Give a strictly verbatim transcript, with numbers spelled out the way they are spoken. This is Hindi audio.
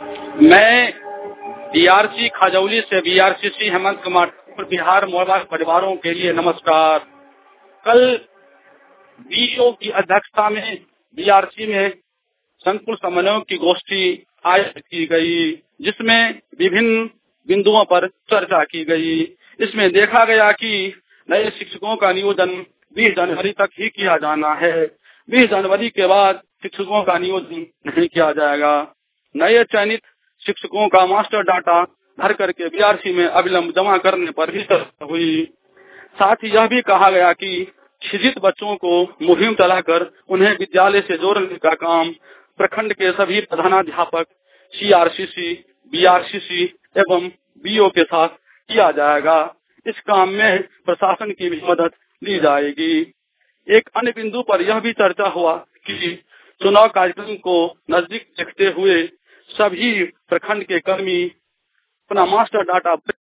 मैं बीआरसी खजौली से बीआरसीसी हेमंत कुमार बिहार मोबाइल परिवारों के लिए नमस्कार। कल बीओ की अध्यक्षता में बीआरसी में संकुल समन्वय की गोष्ठी आयोजित की गई, जिसमें विभिन्न बिंदुओं पर चर्चा की गई। इसमें देखा गया कि नए शिक्षकों का नियोजन बीस जनवरी तक ही किया जाना है। बीस जनवरी के बाद शिक्षकों का नियोजन नहीं किया जाएगा। नए चयनित शिक्षकों का मास्टर डाटा भर करके बीआरसी में अविलंब जमा करने पर भी चर्चा हुई। साथ ही यह भी कहा गया कि शिक्षित बच्चों को मुहिम चलाकर उन्हें विद्यालय से जोड़ने का काम प्रखंड के सभी प्रधानाध्यापक, सीआरसीसी, बीआरसीसी एवं बीओ के साथ किया जाएगा। इस काम में प्रशासन की भी मदद ली जाएगी। एक अन्य बिंदु पर यह भी चर्चा हुआ कि चुनाव कार्यक्रम को नजदीक देखते हुए सभी प्रखंड के कर्मी अपना मास्टर डाटा